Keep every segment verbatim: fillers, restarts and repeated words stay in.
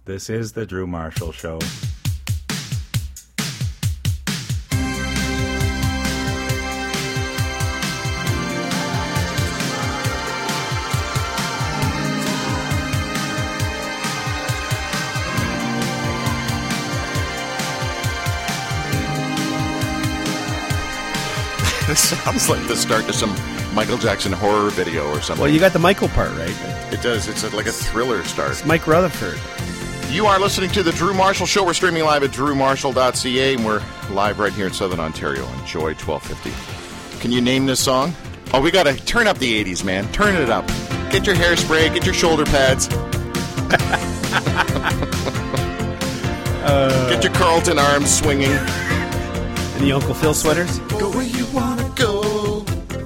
This is the Drew Marshall Show. This sounds like the start to some Michael Jackson horror video or something. Well, you got the Michael part, right? It does. It's a, like a thriller start. It's Mike Rutherford. You are listening to the Drew Marshall Show. We're streaming live at drew marshall dot c a, and we're live right here in Southern Ontario on Joy twelve fifty. Can you name this song? Oh, we got to turn up the eighties, man. Turn it up. Get your hairspray. Get your shoulder pads. uh, get your Carlton arms swinging. And the Uncle Phil sweaters? Go where you want to go.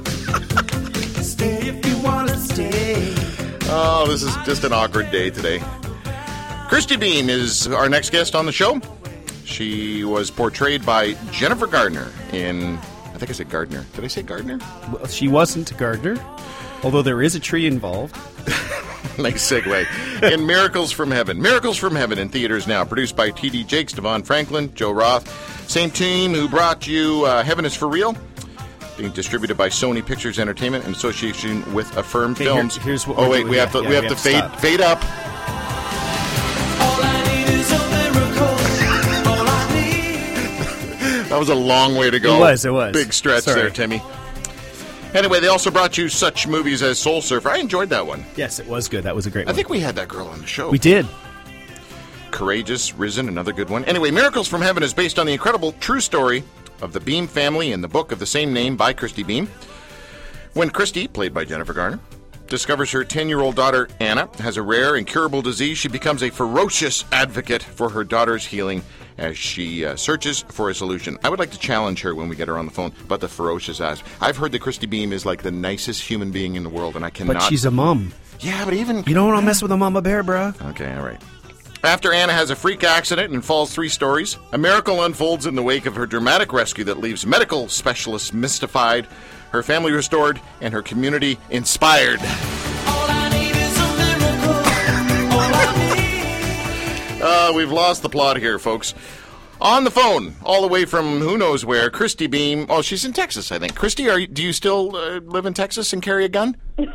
Stay if you want to stay. Oh, this is just an awkward day today. Christy Beam is our next guest on the show. She was portrayed by Jennifer Gardner in, I think I said Gardner. Did I say Gardner? Well, she wasn't Gardner, although there is a tree involved. Nice segue. In Miracles from Heaven. Miracles from Heaven in theaters now. Produced by T D Jakes, Devon Franklin, Joe Roth. Same team who brought you uh, Heaven is for Real. Being distributed by Sony Pictures Entertainment in association with Affirm okay, Films. Here, here's what oh, we're wait, doing. we have to, yeah, we have we to have fade, to fade up. All I need is a miracle. All I need. That was a long way to go. It was, it was. Big stretch Sorry. there, Timmy. Anyway, they also brought you such movies as Soul Surfer. I enjoyed that one. Yes, it was good. That was a great I one. think we had that girl on the show. We did. Courageous, Risen, another good one. Anyway, Miracles from Heaven is based on the incredible true story of the Beam family in the book of the same name by Christy Beam. When Christy, played by Jennifer Garner, discovers her ten-year-old daughter, Anna, has a rare, incurable disease, she becomes a ferocious advocate for her daughter's healing as she uh, searches for a solution. I would like to challenge her when we get her on the phone about the ferocious aspect. I've heard that Christy Beam is like the nicest human being in the world, and I cannot... But she's a mom. Yeah, but even... You don't want to mess with a mama bear, bruh. Okay, all right. After Anna has a freak accident and falls three stories, a miracle unfolds in the wake of her dramatic rescue that leaves medical specialists mystified, her family restored, and her community inspired. All I need is a miracle. All I need. Uh, we've lost the plot here, folks. On the phone, all the way from who knows where, Christy Beam. Oh, she's in Texas, I think. Christy, are you, do you still uh, live in Texas and carry a gun?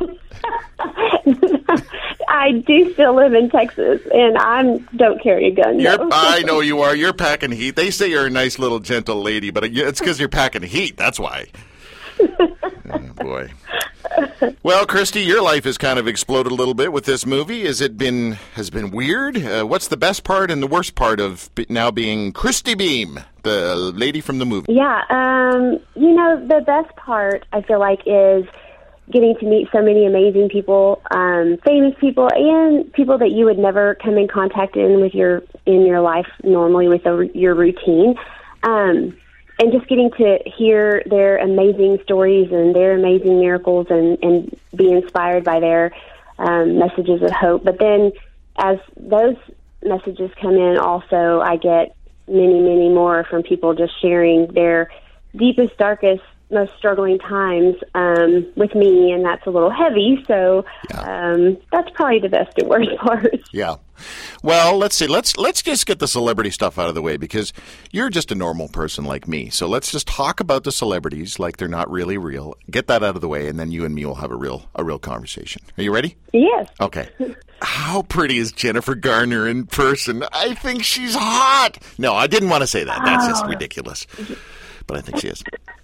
I do still live in Texas, and I don't carry a gun. You're, No. I know you are. You're packing heat. They say you're a nice little gentle lady, but it's because you're packing heat. That's why. Oh, boy. Well, Christy, your life has kind of exploded a little bit with this movie. Has it been has been weird? Uh, what's the best part and the worst part of be- now being Christy Beam, the lady from the movie? Yeah, um, you know, the best part, I feel like, is getting to meet so many amazing people, um, famous people, and people that you would never come in contact in with your in your life normally with a, your routine. Um And just getting to hear their amazing stories and their amazing miracles and, and be inspired by their um, messages of hope. But then as those messages come in also, I get many, many more from people just sharing their deepest, darkest, most struggling times um, with me, and that's a little heavy. So Yeah. um, that's probably the best and worst part. Yeah. Well, let's see. Let's let's just get the celebrity stuff out of the way because you're just a normal person like me. So let's just talk about the celebrities like they're not really real. Get that out of the way, and then you and me will have a real a real conversation. Are you ready? Yes. Okay. How pretty is Jennifer Garner in person? I think she's hot. No, I didn't want to say that. That's just ridiculous. But I think she is.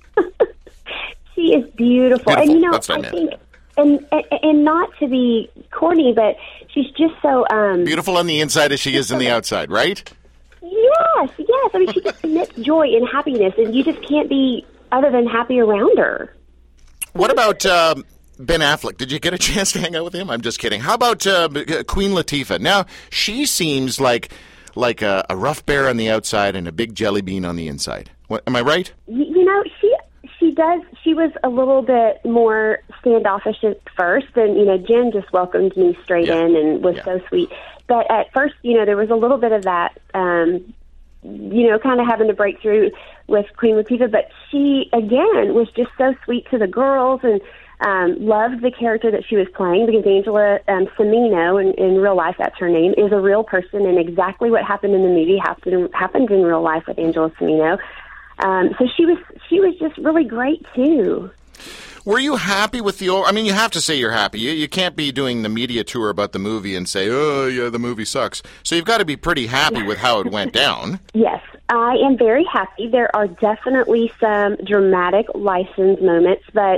She is beautiful. Beautiful. And, you know, That's what I I meant. think, and, and and not to be corny, but she's just so... Um, Beautiful on the inside as she is on the outside, right? Yes, yes. I mean, she just emits joy and happiness, and you just can't be other than happy around her. What about um, Ben Affleck? Did you get a chance to hang out with him? I'm just kidding. How about uh, Queen Latifah? Now, she seems like like a, a rough bear on the outside and a big jelly bean on the inside. What, am I right? You, you know, she... She does. She was a little bit more standoffish at first, and you know, Jen just welcomed me straight Yeah. in and was Yeah. so sweet. But at first, you know, there was a little bit of that, um, you know, kind of having to break through with Queen Latifah. But she, again, was just so sweet to the girls, and Um, loved the character that she was playing because Angela um, Semino, in, in real life, that's her name, is a real person, and exactly what happened in the movie happened happened in real life with Angela Semino. Um, so she was she was just really great too. Were you happy with the old... I mean, you have to say you're happy. You, you can't be doing the media tour about the movie and say, oh, yeah, the movie sucks. So you've got to be pretty happy with how it went down. Yes, I am very happy. There are definitely some dramatic license moments, but,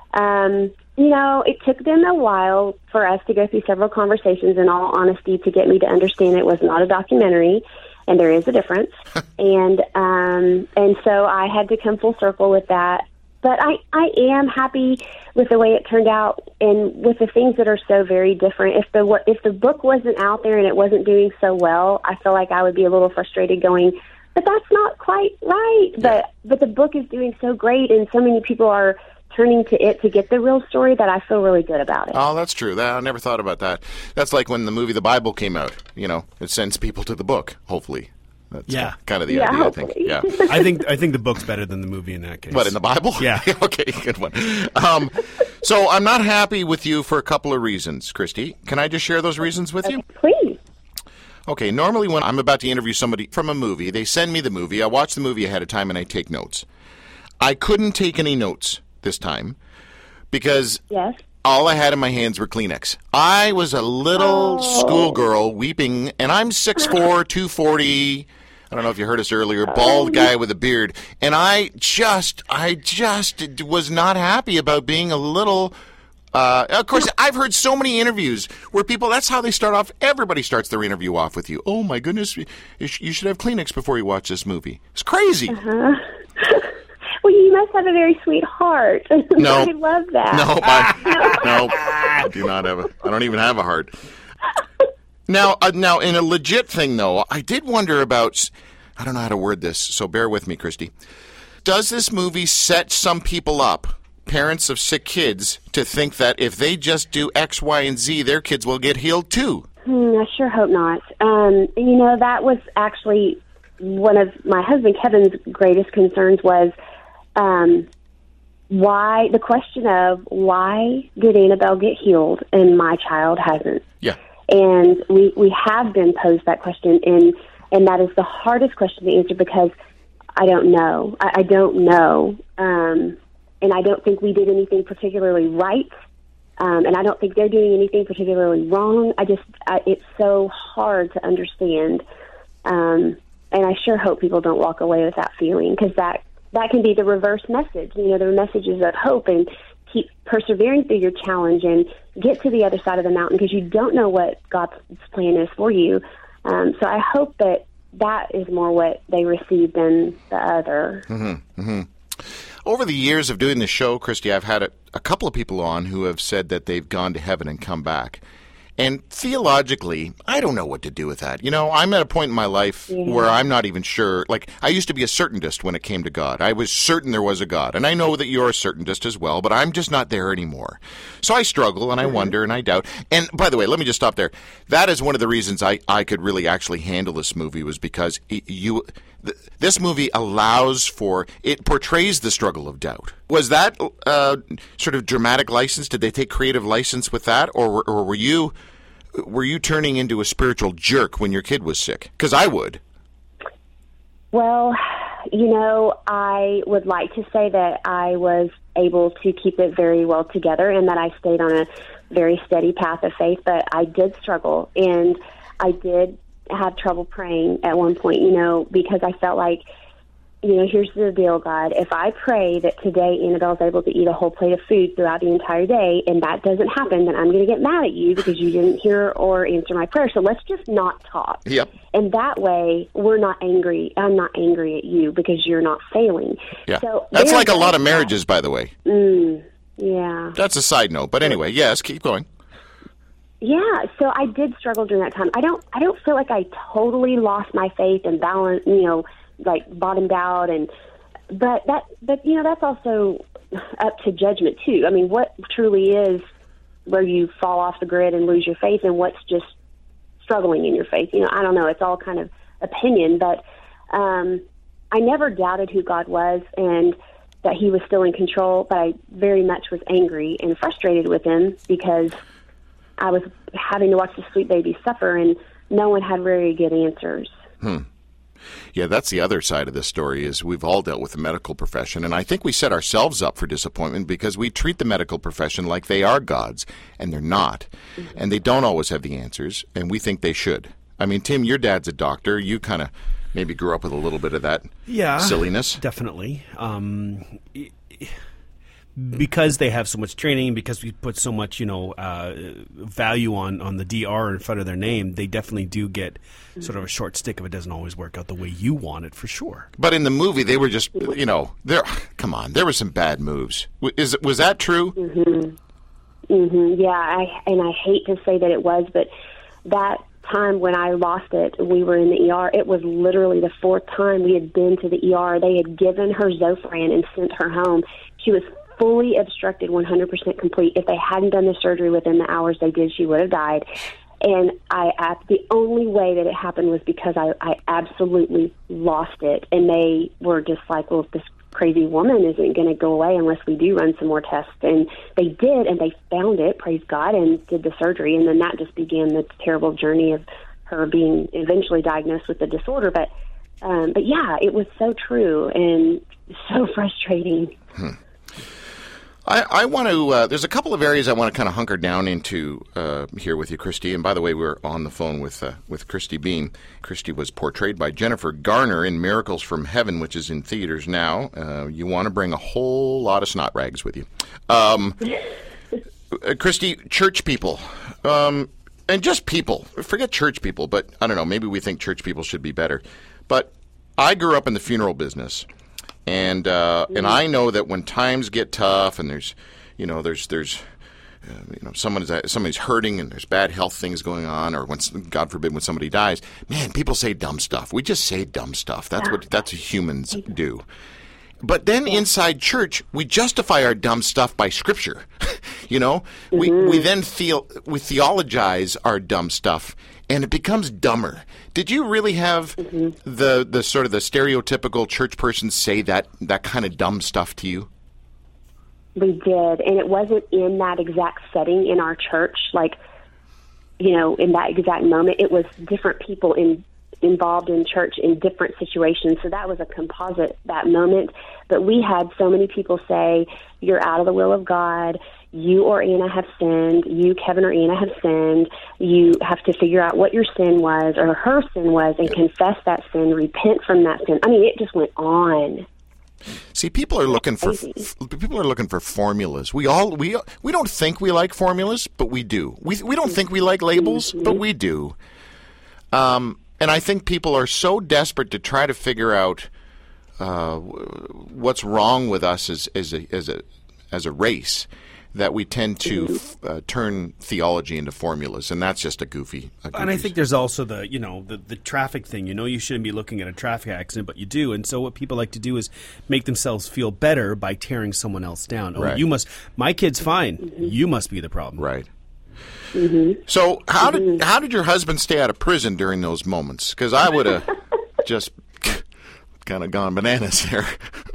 um, you know, it took them a while for us to go through several conversations, in all honesty, to get me to understand it was not a documentary, and there is a difference. and um, and so I had to come full circle with that. But I, I am happy with the way it turned out, and with the things that are so very different. If the if the book wasn't out there and it wasn't doing so well, I feel like I would be a little frustrated going, but that's not quite right. Yeah. But but the book is doing so great, and so many people are turning to it to get the real story that I feel really good about it. Oh, that's true. That, I never thought about that. That's like when the movie The Bible came out. You know, it sends people to the book, hopefully. That's yeah. kind of the yeah, idea, hopefully. I think. Yeah. I think I think the book's better than the movie in that case. What, in the Bible? Yeah. Okay, good one. Um, so I'm not happy with you for a couple of reasons, Christy. Can I just share those reasons with you? Please. Okay, normally when I'm about to interview somebody from a movie, they send me the movie, I watch the movie ahead of time, and I take notes. I couldn't take any notes this time because... Yes. All I had in my hands were Kleenex. I was a little oh. schoolgirl weeping, and I'm six foot four, two forty. I don't know if you heard us earlier, bald guy with a beard. And I just, I just was not happy about being a little... Uh, of course, I've heard so many interviews where people, that's how they start off. Everybody starts their interview off with you. Oh, my goodness, you should have Kleenex before you watch this movie. It's crazy. Uh-huh. Well, you must have a very sweet heart. No. I love that. No, I, no, I do not have a, I don't even have a heart. Now, uh, now, in a legit thing, though, I did wonder about, I don't know how to word this, so bear with me, Christy. Does this movie set some people up, parents of sick kids, to think that if they just do X, Y, and Z, their kids will get healed too? Hmm, I sure hope not. Um, you know, that was actually one of my husband Kevin's greatest concerns was um, why, the question of why did Annabelle get healed and my child hasn't? Yeah. And we, we have been posed that question, and, and that is the hardest question to answer because I don't know. I, I don't know. Um, and I don't think we did anything particularly right, um, and I don't think they're doing anything particularly wrong. I just, I, it's so hard to understand, um, and I sure hope people don't walk away with that feeling because that, that can be the reverse message. You know, the messages of hope and keep persevering through your challenge and get to the other side of the mountain because you don't know what God's plan is for you. Um, so I hope that that is more what they receive than the other. Mm-hmm, mm-hmm. Over the years of doing the show, Christy, I've had a, a couple of people on who have said that they've gone to heaven and come back. And theologically, I don't know what to do with that. You know, I'm at a point in my life yeah. where I'm not even sure. Like, I used to be a certaintist when it came to God. I was certain there was a God. And I know that you're a certaintist as well, but I'm just not there anymore. So I struggle and I mm-hmm. wonder and I doubt. And by the way, let me just stop there. That is one of the reasons I, I could really actually handle this movie was because you... th- this movie allows for... It portrays the struggle of doubt. Was that uh, sort of dramatic license? Did they take creative license with that? Or, were- or were you... Were you turning into a spiritual jerk when your kid was sick? Because I would. Well, you know, I would like to say that I was able to keep it very well together and that I stayed on a very steady path of faith, but I did struggle, and I did have trouble praying at one point, you know, because I felt like, you know, here's the deal, God. If I pray that today Annabelle's able to eat a whole plate of food throughout the entire day and that doesn't happen, then I'm going to get mad at you because you didn't hear or answer my prayer. So let's just not talk. Yep. And that way we're not angry. I'm not angry at you because you're not failing. Yeah. So that's like a lot of that. marriages, by the way. Mm, yeah. That's a side note. But anyway, yes, keep going. Yeah, so I did struggle during that time. I don't I don't feel like I totally lost my faith and balance, you know, like bottomed out, and but that but you know that's also up to judgment too. I mean, what truly is where you fall off the grid and lose your faith, and what's just struggling in your faith? You know, I don't know. It's all kind of opinion, but um, I never doubted who God was, and that he was still in control, but I very much was angry and frustrated with him because I was having to watch the sweet baby suffer, and no one had very good answers. Hmm. Yeah, that's the other side of this story is we've all dealt with the medical profession, and I think we set ourselves up for disappointment because we treat the medical profession like they are gods, and they're not. Mm-hmm. And they don't always have the answers, and we think they should. I mean, Tim, your dad's a doctor. You kind of maybe grew up with a little bit of that yeah, silliness. Definitely. Um, because they have so much training, because we put so much, you know, uh, value on, on the D R in front of their name, they definitely do get sort of a short stick if it doesn't always work out the way you want it, for sure. But in the movie, they were just, you know, there. Come on, there were some bad moves. Is was that true? Mm-hmm. Mm-hmm. Yeah, I and I hate to say that it was, but that time when I lost it, we were in the E R. It was literally the fourth time we had been to the E R. They had given her Zofran and sent her home. She was fully obstructed, one hundred percent complete. If they hadn't done the surgery within the hours they did, she would have died. And I, I the only way that it happened was because I, I absolutely lost it. And they were just like, well, this crazy woman isn't going to go away unless we do run some more tests. And they did, and they found it, praise God, and did the surgery. And then that just began the terrible journey of her being eventually diagnosed with the disorder. But, um, but yeah, it was so true and so frustrating. Hmm. I, I want to, uh, there's a couple of areas I want to kind of hunker down into uh, here with you, Christy. And by the way, we're on the phone with uh, with Christy Beam. Christy was portrayed by Jennifer Garner in Miracles from Heaven, which is in theaters now. Uh, you want to bring a whole lot of snot rags with you. Um, uh, Christy, church people, um, and just people, forget church people, but I don't know, maybe we think church people should be better. But I grew up in the funeral business. And uh, and I know that when times get tough and there's, you know, there's there's, uh, you know, someone is somebody's hurting and there's bad health things going on, or when God forbid when somebody dies, man, people say dumb stuff. We just say dumb stuff. That's what that's what humans do. But then inside church, we justify our dumb stuff by Scripture. you know, we mm-hmm. we then feel we theologize our dumb stuff. And it becomes dumber. Did you really have mm-hmm. the the sort of the stereotypical church person say that that kind of dumb stuff to you? We did, and it wasn't in that exact setting in our church, like, you know, in that exact moment. It was different people in, involved in church in different situations, so that was a composite, that moment. But we had so many people say, you're out of the will of God, you or Anna have sinned, you, Kevin or Anna, have sinned, you have to figure out what your sin was or her sin was and confess that sin, repent from that sin. I mean, it just went on. See, people are looking for f- people are looking for formulas. We all we we don't think we like formulas, but we do. We we don't think we like labels, mm-hmm. but we do. Um, and I think people are so desperate to try to figure out uh, what's wrong with us as as a as a as a race that we tend to uh, turn theology into formulas, and that's just a goofy, a goofy. And I think there's also the, you know, the, the traffic thing. You know, you shouldn't be looking at a traffic accident, but you do. And so what people like to do is make themselves feel better by tearing someone else down. Oh, right. you must, my kid's fine. Mm-hmm. You must be the problem. Right. Mm-hmm. So how mm-hmm. did how did your husband stay out of prison during those moments? Because I would have just kind of gone bananas there.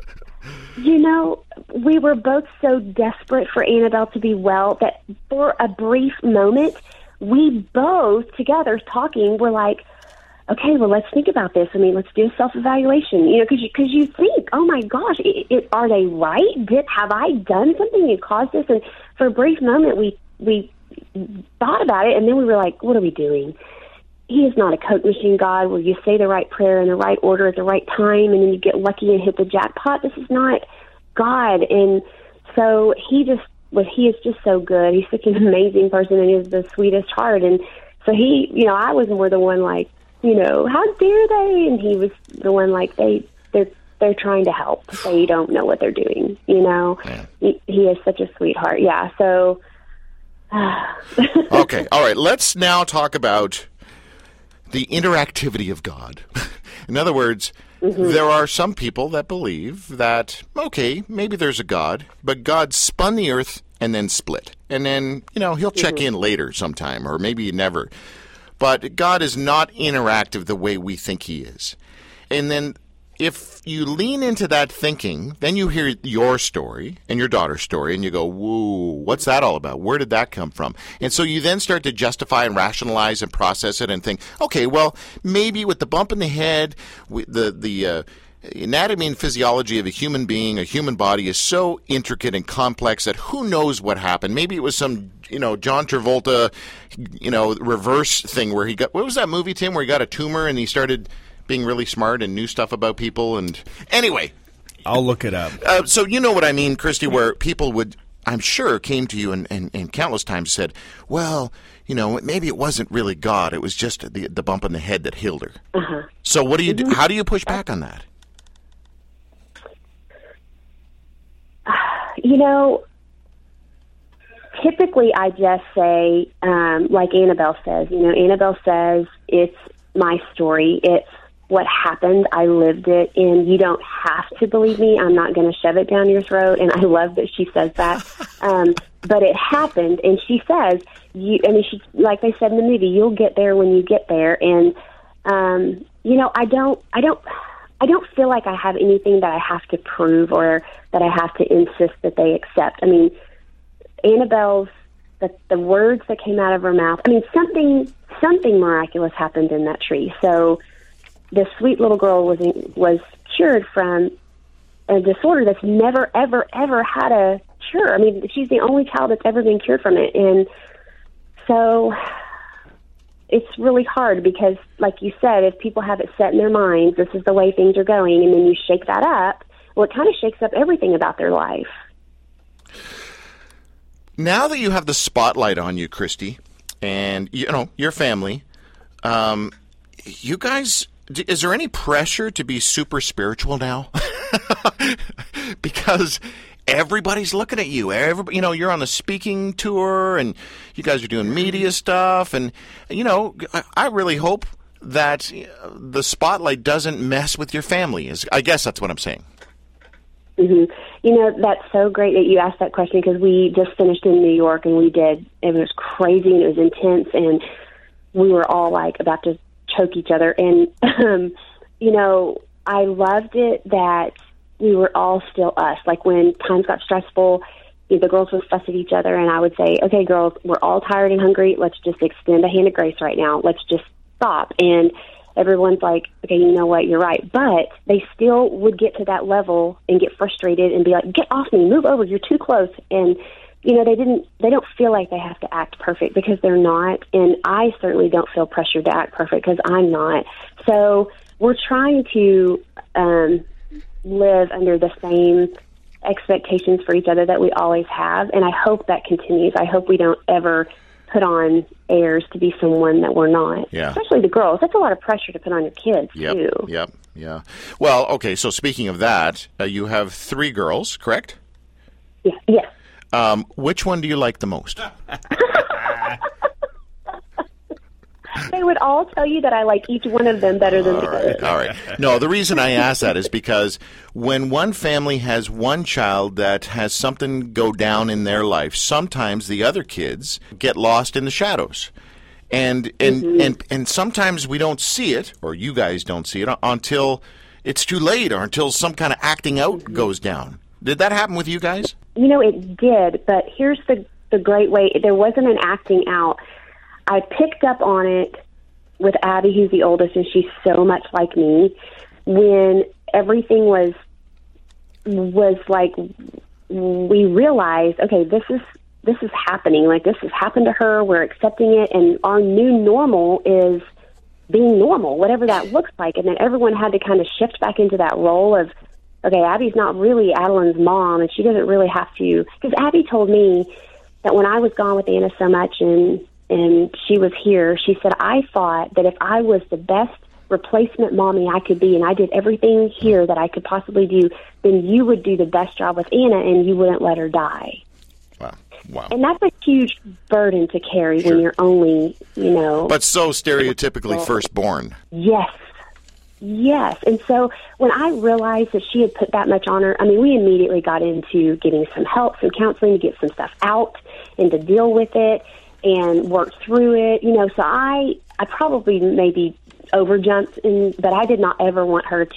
You know, we were both so desperate for Annabelle to be well that for a brief moment, we both together talking were like, okay, well, let's think about this. I mean, let's do a self-evaluation, you know, because you, cause you think, oh, my gosh, it, it, are they right? Did, have I done something that caused this? And for a brief moment, we, we thought about it, and then we were like, what are we doing? He is not a Coke machine God where you say the right prayer in the right order at the right time and then you get lucky and hit the jackpot. This is not God. And so he just was, he is just so good. He's such an amazing person and he has the sweetest heart. And so he, you know, I was more the one like, you know, how dare they? And he was the one like, they, they're, they're trying to help. They don't know what they're doing, you know. Yeah. He, he has such a sweetheart. Yeah. So. Okay. All right. Let's now talk about the interactivity of God. In other words, mm-hmm. there are some people that believe that, okay, maybe there's a God, but God spun the earth and then split. And then, you know, he'll check mm-hmm. in later sometime, or maybe never. But God is not interactive the way we think he is. And then if you lean into that thinking, then you hear your story and your daughter's story, and you go, whoa, what's that all about? Where did that come from? And so you then start to justify and rationalize and process it and think, okay, well, maybe with the bump in the head, the, the uh, anatomy and physiology of a human being, a human body is so intricate and complex that who knows what happened. Maybe it was some, you know, John Travolta, you know, reverse thing where he got, what was that movie, Tim, where he got a tumor and he started being really smart and knew stuff about people. And anyway, I'll look it up. Uh, so you know what I mean, Christy, where people would, I'm sure, came to you and, and, and countless times said, well, you know, maybe it wasn't really God. It was just the the bump on the head that healed her. Uh-huh. So what do you do? How do you push back on that? You know, typically I just say, um, like Annabelle says, you know, Annabelle says, it's my story. It's what happened. I lived it, and you don't have to believe me. I'm not going to shove it down your throat, and I love that she says that. Um, but it happened, and she says, you. I mean, she, like they said in the movie, you'll get there when you get there. And um, you know, I don't, I don't, I don't feel like I have anything that I have to prove or that I have to insist that they accept. I mean, Annabelle's the the words that came out of her mouth. I mean, something something miraculous happened in that tree. So this sweet little girl was was cured from a disorder that's never, ever, ever had a cure. I mean, she's the only child that's ever been cured from it. And so it's really hard because, like you said, if people have it set in their minds, this is the way things are going, and then you shake that up, well, it kind of shakes up everything about their life. Now that you have the spotlight on you, Christy, and, you know, your family, um, you guys... is there any pressure to be super spiritual now? Because everybody's looking at you. Everybody, you know, you're on the speaking tour, and you guys are doing media stuff. And, you know, I, I really hope that the spotlight doesn't mess with your family. Is I guess that's what I'm saying. Mm-hmm. You know, that's so great that you asked that question, because we just finished in New York, and we did. It was crazy, and it was intense, and we were all, like, about to choke each other. And, um, you know, I loved it that we were all still us. Like, when times got stressful, the girls would fuss at each other, and I would say, okay, girls, we're all tired and hungry. Let's just extend a hand of grace right now. Let's just stop. And everyone's like, okay, you know what, you're right. But they still would get to that level and get frustrated and be like, get off me, move over, you're too close. And you know, they didn't, they don't feel like they have to act perfect, because they're not. And I certainly don't feel pressured to act perfect, because I'm not. So we're trying to um, live under the same expectations for each other that we always have. And I hope that continues. I hope we don't ever put on airs to be someone that we're not. Yeah. Especially the girls. That's a lot of pressure to put on your kids, yep, too. Yep, yeah. Well, okay, so speaking of that, uh, you have three girls, correct? Yeah, yes. Um, which one do you like the most? They would all tell you that I like each one of them better than all the right, other. all right. No, the reason I ask that is because when one family has one child that has something go down in their life, sometimes the other kids get lost in the shadows. And and, mm-hmm. and and sometimes we don't see it, or you guys don't see it, until it's too late, or until some kind of acting out mm-hmm. goes down. Did that happen with you guys? You know, it did, but here's the, the great way. There wasn't an acting out. I picked up on it with Abby, who's the oldest, and she's so much like me, when everything was was like, we realized, okay, this is this is happening. Like, this has happened to her. We're accepting it, and our new normal is being normal, whatever that looks like. And then everyone had to kind of shift back into that role of, okay, Abby's not really Adeline's mom, and she doesn't really have to. Because Abby told me that when I was gone with Anna so much, and and she was here, she said, I thought that if I was the best replacement mommy I could be, and I did everything here that I could possibly do, then you would do the best job with Anna, and you wouldn't let her die. Wow. Wow. And that's a huge burden to carry Sure. when you're only, you know... But so stereotypically firstborn. Yes. Yes. And so when I realized that she had put that much on her, I mean, we immediately got into getting some help, some counseling to get some stuff out and to deal with it and work through it. You know, so I, I probably maybe overjumped, in, but I did not ever want her to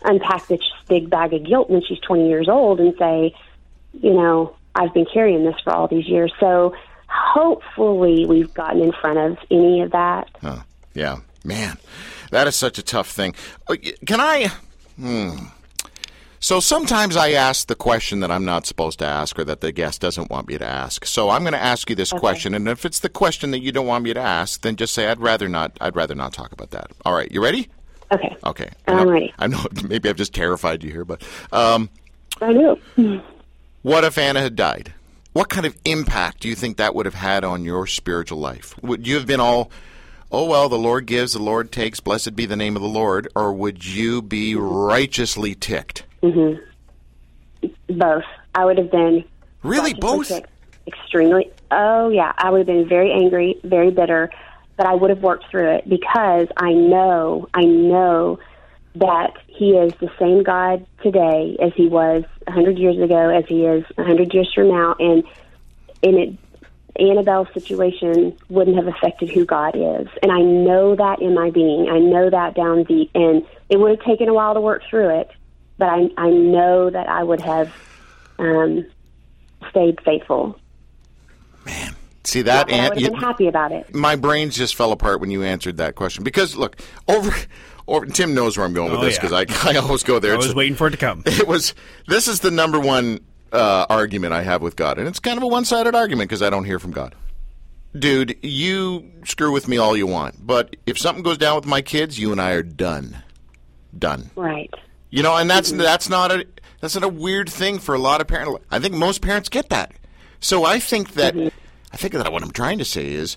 unpack this big bag of guilt when she's twenty years old and say, you know, I've been carrying this for all these years. So hopefully we've gotten in front of any of that. Huh. Yeah, man, that is such a tough thing. Can I? Hmm. So sometimes I ask the question that I'm not supposed to ask or that the guest doesn't want me to ask. So I'm going to ask you this Okay. question, and if it's the question that you don't want me to ask, then just say I'd rather not. I'd rather not talk about that. All right, you ready? Okay. Okay. I I'm know, ready. I know. Maybe I've just terrified you here, but um, I do. what if Anna had died? What kind of impact do you think that would have had on your spiritual life? Would you have been all, oh, well, the Lord gives, the Lord takes, blessed be the name of the Lord, or would you be righteously ticked? Mm-hmm. Both. I would have been Really, righteously both? ticked. Extremely. Oh, yeah. I would have been very angry, very bitter, but I would have worked through it because I know, I know that He is the same God today as He was a hundred years ago, as He is a hundred years from now, and and it, Annabelle's situation wouldn't have affected who God is, and I know that in my being. I know that down deep, and it would have taken a while to work through it, but I I know that I would have um, stayed faithful. Man, see that? And I Aunt, would have you- been happy about it. my brains just fell apart when you answered that question. Because, look, over... Or, Tim knows where I'm going with Oh, this yeah. because I, I always go there. I was It's- waiting for it to come. It was. This is the number one uh, argument I have with God, and it's kind of a one-sided argument because I don't hear from God. Dude, you screw with me all you want, but if something goes down with my kids, you and I are done. Done. Right. You know, and that's that's not a that's not a weird thing for a lot of parents. I think most parents get that. So I think that I think that what I'm trying to say is,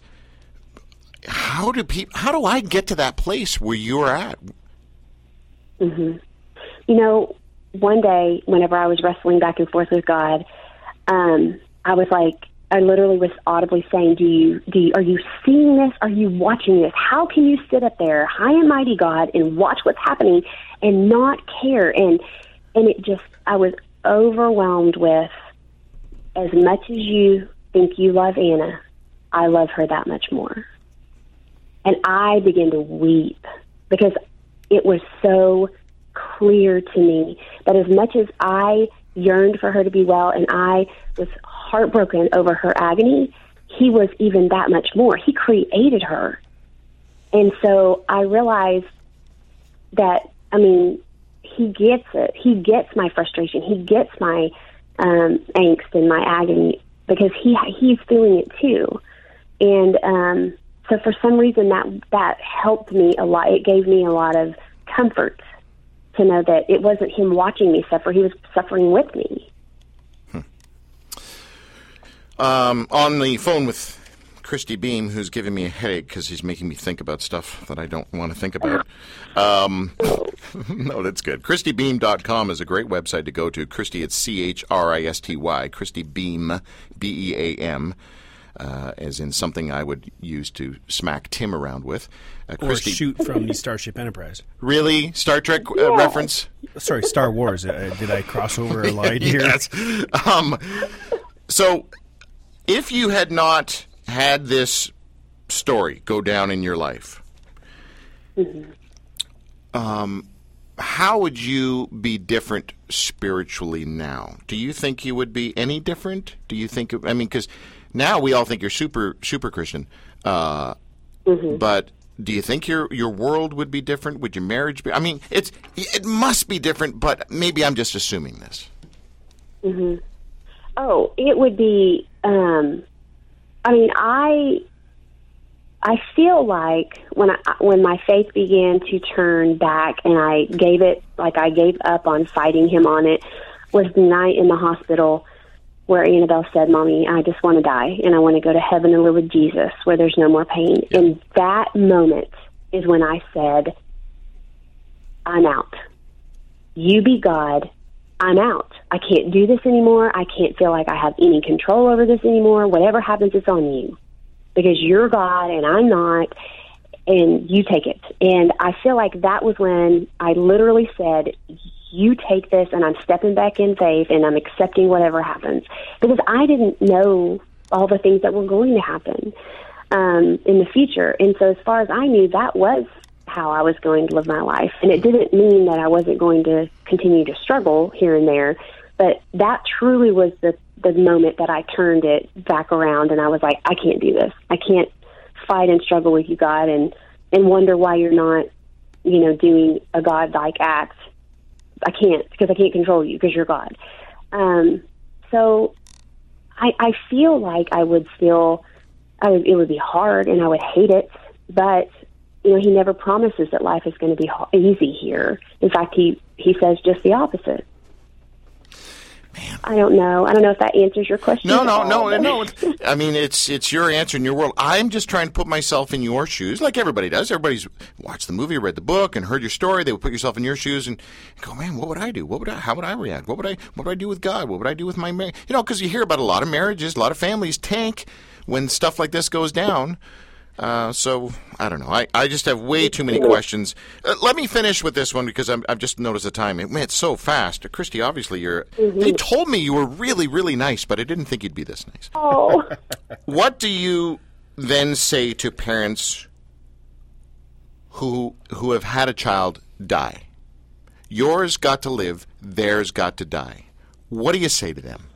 how do people? How do I get to that place where you're at? You know, one day, whenever I was wrestling back and forth with God, um, I was like, I literally was audibly saying, "Do you, do you, are you seeing this? Are you watching this? How can you sit up there, high and mighty God, and watch what's happening and not care?" And and it just, I was overwhelmed with, as much as you think you love Anna, I love her that much more. And I began to weep because it was so clear to me that as much as I yearned for her to be well and I was heartbroken over her agony, He was even that much more. He created her. And so I realized that, I mean, He gets it. He gets my frustration. He gets my um, angst and my agony because he he's feeling it too. And um, so for some reason that that helped me a lot. It gave me a lot of comfort to know that it wasn't Him watching me suffer. He was suffering with me. Um, on the phone with Christy Beam, who's giving me a headache because he's making me think about stuff that I don't want to think about. Um, no, that's good. Christy Beam dot com is a great website to go to. Christy, it's C H R I S T Y. Christy Beam, B E A M, uh, as in something I would use to smack Tim around with. Uh, Or Christy, shoot from the Starship Enterprise. really? Star Trek uh, reference? Sorry, Star Wars. Uh, did I cross over a line here? Yes. Um, so, if you had not had this story go down in your life, um, how would you be different spiritually now? Do you think you would be any different? Do you think? I mean, because now we all think you're super, super Christian, uh, but do you think your your world would be different? Would your marriage be? I mean, it's it must be different, but maybe I'm just assuming this. Oh, it would be. Um, I mean, I I feel like when I when my faith began to turn back, and I gave it like I gave up on fighting Him on it, was the night in the hospital where Annabelle said, "Mommy, I just want to die, and I want to go to heaven and live with Jesus, where there's no more pain." And that moment is when I said, "I'm out. You be God. I'm out. I can't do this anymore. I can't feel like I have any control over this anymore. Whatever happens, it's on you. Because you're God and I'm not, and you take it." And I feel like that was when I literally said, "You take this, and I'm stepping back in faith, and I'm accepting whatever happens." Because I didn't know all the things that were going to happen um, in the future. And so as far as I knew, that was how I was going to live my life. And it didn't mean that I wasn't going to continue to struggle here and there, but that truly was the, the moment that I turned it back around, and I was like, I can't do this. I can't fight and struggle with you, God, and, and wonder why you're not, you know, doing a God-like act. I can't, because I can't control you, because you're God. Um, so I, I feel like I would still, I would, it would be hard, and I would hate it, but you know, he never promises that life is going to be easy here. In fact, he, he says just the opposite. Man. I don't know. I don't know if that answers your question. No, no, all, no, but- no. It's, I mean, it's it's your answer in your world. I'm just trying to put myself in your shoes, like everybody does. Everybody's watched the movie, read the book, and heard your story. They would put yourself in your shoes and go, man, what would I do? What would I? How would I react? What would I? What would I do with God? What would I do with my marriage? You know, because you hear about a lot of marriages, a lot of families tank when stuff like this goes down. Uh, so, I don't know. I, I just have way too many questions. Uh, let me finish with this one because I'm, I've just noticed the time. It went so fast. Christy, obviously, you're. Mm-hmm. They told me you were really, really nice, but I didn't think you'd be this nice. Oh. What do you then say to parents who who have had a child die? Yours got to live, theirs got to die. What do you say to them?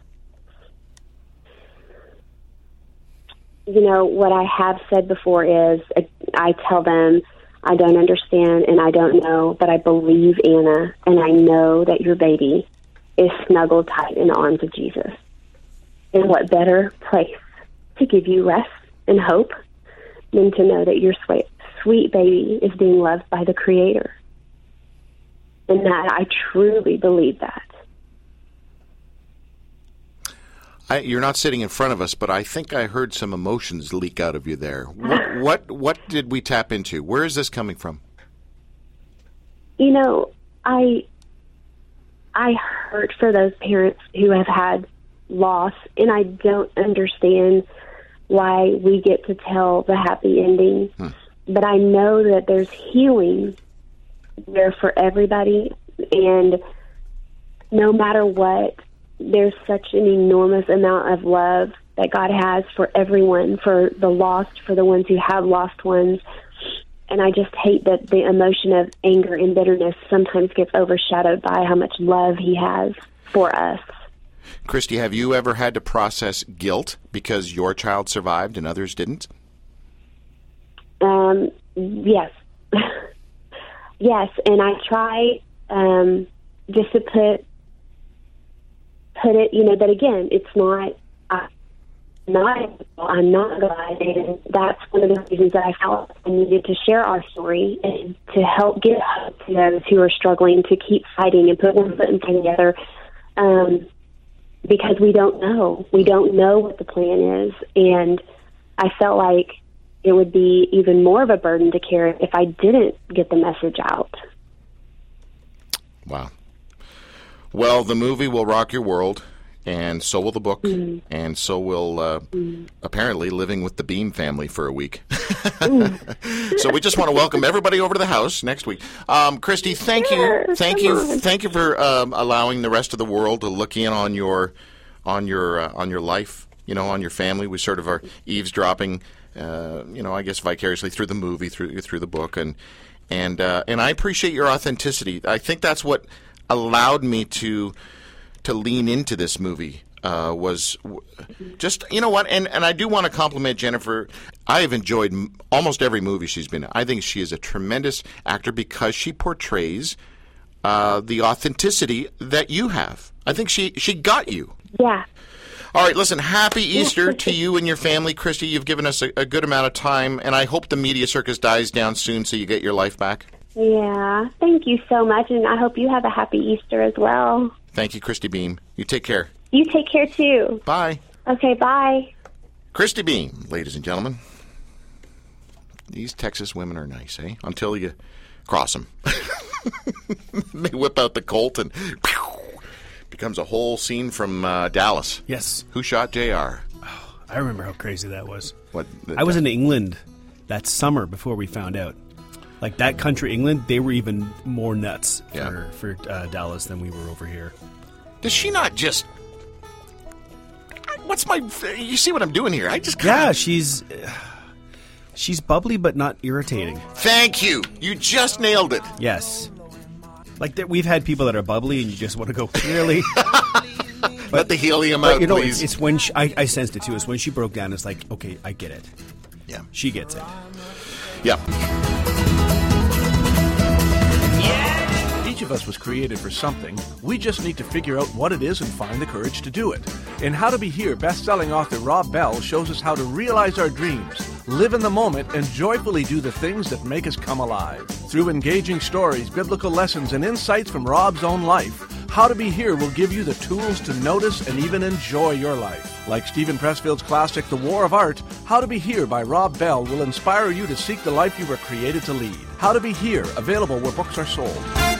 You know, what I have said before is uh, I tell them I don't understand and I don't know, but I believe Anna, and I know that your baby is snuggled tight in the arms of Jesus. And what better place to give you rest and hope than to know that your sweet, sweet baby is being loved by the Creator. And that I truly believe that. I, you're not sitting in front of us, but I think I heard some emotions leak out of you there. What what what did we tap into? Where is this coming from? You know, I I hurt for those parents who have had loss, and I don't understand why we get to tell the happy ending. Hmm. But I know that there's healing there for everybody, and no matter what, there's such an enormous amount of love that God has for everyone, for the lost, for the ones who have lost ones. And I just hate that the emotion of anger and bitterness sometimes gets overshadowed by how much love he has for us. Christy, have you ever had to process guilt because your child survived and others didn't? Um, yes. Yes, and I try um, just to put put it, you know, that again, it's not, uh, not, I'm not God, and that's one of the reasons that I felt I needed to share our story and to help give hope to those who are struggling to keep fighting and put one foot in front of the other, um, because we don't know. We don't know what the plan is, and I felt like it would be even more of a burden to carry if I didn't get the message out. Wow. Well, the movie will rock your world, and so will the book, mm. and so will, uh, mm. apparently, living with the Beam family for a week. mm. So we just want to welcome everybody over to the house next week. Um, Christy, thank sure, you, thank you, on. thank you for um, allowing the rest of the world to look in on your, on your, uh, on your life, you know, on your family. We sort of are eavesdropping, uh, you know, I guess vicariously through the movie, through through the book, and and uh, and I appreciate your authenticity. I think that's what allowed me to to lean into this movie uh, was just, you know what, and, and I do want to compliment Jennifer. I have enjoyed m- almost every movie she's been in. I think she is a tremendous actor because she portrays uh, the authenticity that you have. I think she, she got you. Yeah. All right, listen, happy Easter to you and your family. Christy, you've given us a, a good amount of time, and I hope the media circus dies down soon so you get your life back. Yeah, thank you so much, and I hope you have a happy Easter as well. Thank you, Christy Beam. You take care. You take care, too. Bye. Okay, bye. Christy Beam, ladies and gentlemen. These Texas women are nice, eh? Until you cross them. They whip out the Colt and pew, becomes a whole scene from uh, Dallas. Yes. Who shot J R? Oh, I remember how crazy that was. What? The, I was in England that summer before we found out. Like, that country, England, they were even more nuts for, yeah. for uh, Dallas than we were over here. Does she not just... What's my... You see what I'm doing here? I just kinda... Yeah, she's... She's bubbly but not irritating. Thank you. You just nailed it. Yes. Like that, we've had people that are bubbly and you just want to go clearly. Let the helium But out, you know, please. it's, it's when she, I, I sensed it too. It's when she broke down. It's like, okay, I get it. Yeah. She gets it. Yeah. Each of us was created for something. We just need to figure out what it is and find the courage to do it. In How to Be Here, best-selling author Rob Bell shows us how to realize our dreams, live in the moment, and joyfully do the things that make us come alive. Through engaging stories, biblical lessons, and insights from Rob's own life, How to Be Here will give you the tools to notice and even enjoy your life. Like Stephen Pressfield's classic The War of Art, How to Be Here by Rob Bell will inspire you to seek the life you were created to lead. How to Be Here, available where books are sold.